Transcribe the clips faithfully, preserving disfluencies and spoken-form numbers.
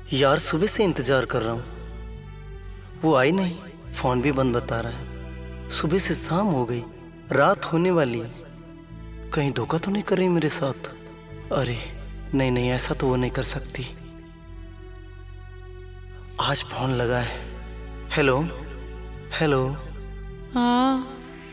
यार सुबह से इंतजार कर रहा हूँ, वो आई नहीं, फोन भी बंद बता रहा है। सुबह से शाम हो गई, रात होने वाली है। कहीं धोखा तो नहीं कर रही मेरे साथ? अरे नहीं नहीं, ऐसा तो वो नहीं कर सकती। आज फोन लगा है। Hello hello. हाँ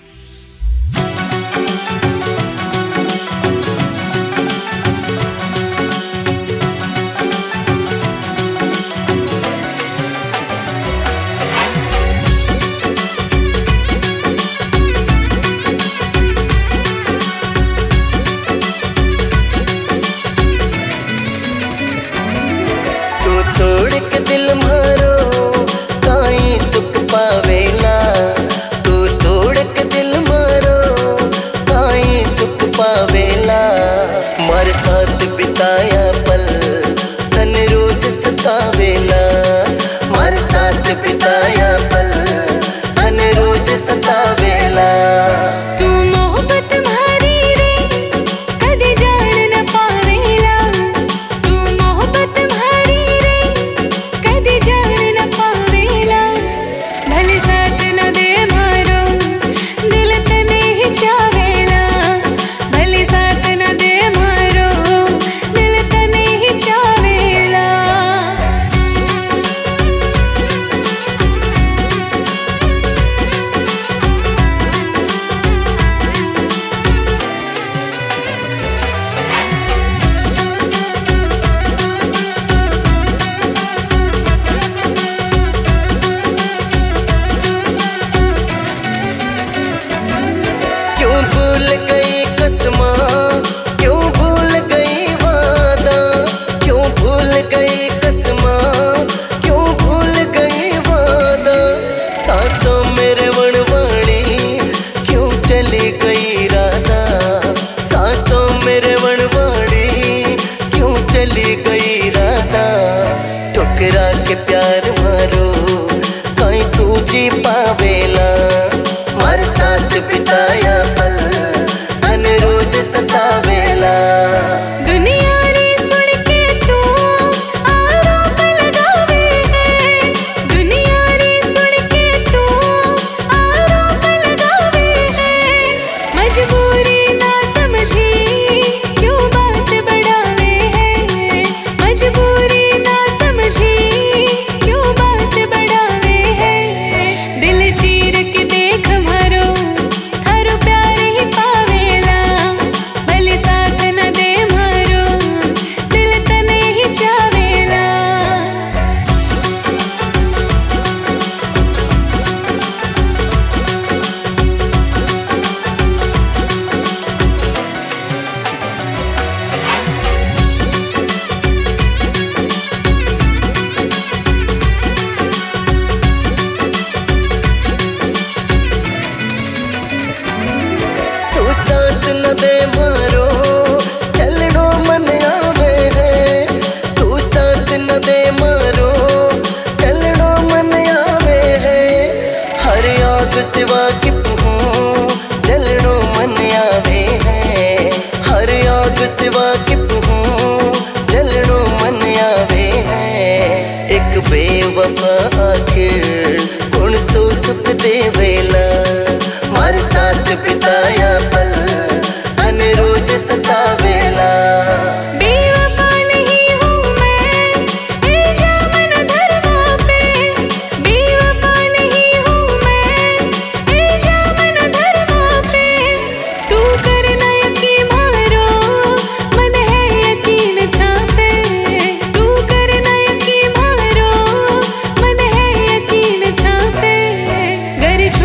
तोड़ के दिल मारो काई सुख पावेला, तू तोड़ के दिल मारो काई सुख पावेला। मारे साथ बिताया पल तन रोज सतावेला, मारे साथ बिताया पल तन रोज सतावेला। तू मोहब्बत मारी रे कदी जान न पावेला, तू मोहब्बत मारी रे कदी जान न पावेला। भले साथ न दे मारो दिल तने ही चावेला, भले साथ न दे मारो दिल तने ही चावेला। क्यों भूल गई कसमा, क्यों भूल गई वादा, क्यों भूल गई कसमा, क्यों भूल गई वादा। सांसों मेरे वनवाणी क्यों चली गई राधा, सांसों मेरे वनवाणी क्यों चली गई राधा। ठुकरा के प्यार मारो कहीं तू जी पावेला, मारे साथ बिताया पल तन रोज सतावेला। दुनिया रे सुन के तू आरोप लगावे है, दुनिया रे सुन के तू आरोप लगावे है। मजबूरी ना समझी क्यों बात बढ़ावे है, मजबूरी ना समझी क्यों बात बढ़ावे है। दिल चीर के देख मारो थारो प्यार ही पावेला, भले साथ न दे मारो दिल तने ही चावेला। तू साथ न दे मारो चलनो मन आवे है, तू साथ न दे मारो चलनो मन आवे है। हर आग सिवा की पुहूं जलनो मन आवे है, हर आग सिवा की पुहूं जलनो मन आवे है। एक बेवफा आखिर कौन सो सुख देवेला, मारे साथ बिताया पल तन रोज सतावेला। बेवफा नहीं हूँ मैं इल्जाम न धरवा पे, बेवफा नहीं हूँ मैं इल्जाम न धरवा पे। तू करना यकीन मारो मन है यकीन था पे, तू करना यकीन मारो मन है यकीन था पे। घर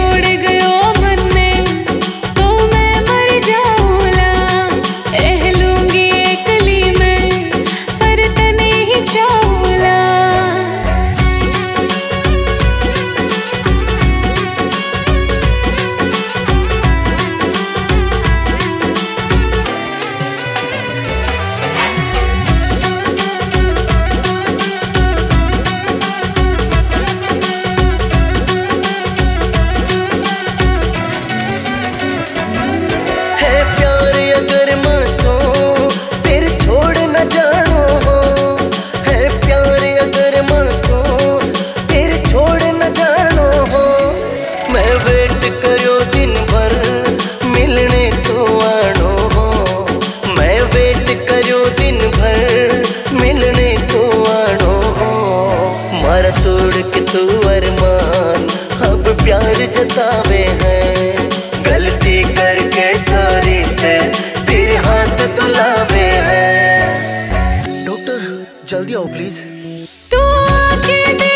प्यार जतावे हैं, गलती करके सॉरी से फिर हाथ धुलावे हैं। डॉक्टर जल्दी आओ प्लीज। तू आके